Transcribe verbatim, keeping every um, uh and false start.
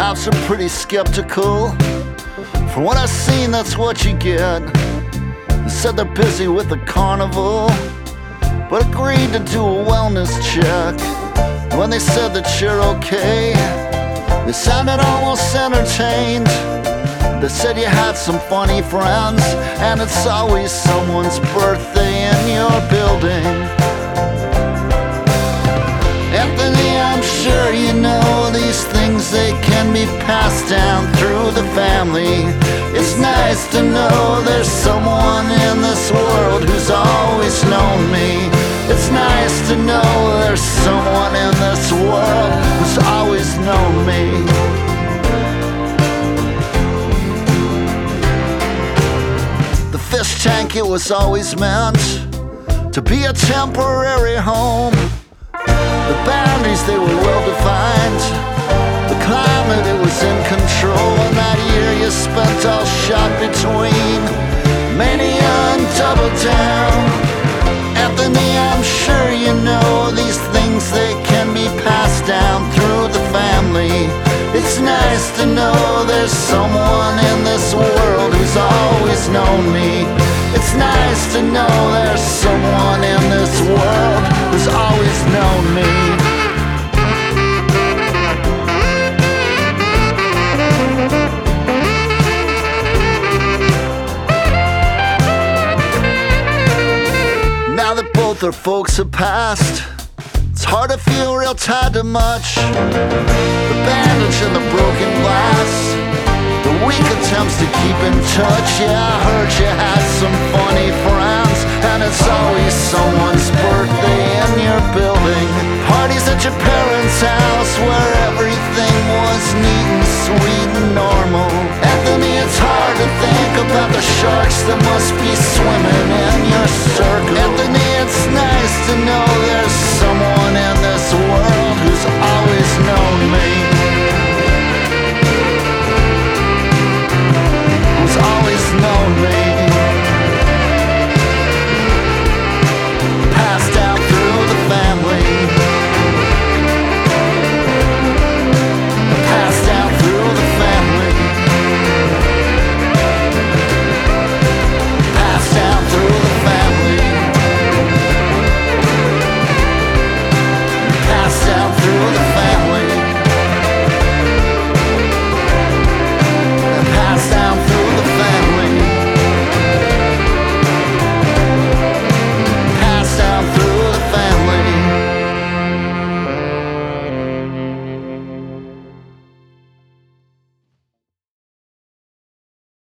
cops are pretty skeptical. From what I've seen, that's what you get. They said they're busy with the carnival, but agreed to do a wellness check. When they said that you're okay, they sounded almost entertained. They said you had some funny friends, and it's always someone's birthday in your building. Anthony, I'm sure you know these things, they can be passed down through the family. It's nice to know there's someone in this world who's always known me. It's nice to know there's someone in this world who's always known me. The fish tank, it was always meant to be a temporary home. The boundaries, they were well defined. The climate, it was in control. And that year you spent all shot between Mania and Double Down. Anthony, I'm sure you know these things, they can be passed down through the family. It's nice to know there's someone in this world who's always known me. It's nice to know there's someone in this world who's always known me. Now that both our folks have passed, it's hard to feel real tied to much. The bandage and the broken glass, the weak attempts to keep in touch. Yeah, I heard you had some funny friends, and it's always someone's birthday in your building. Parties at your parents' house where everything was neat and sweet and normal. Anthony, it's hard to think about the sharks that must be swimming in your circle. Anthony, it's nice to know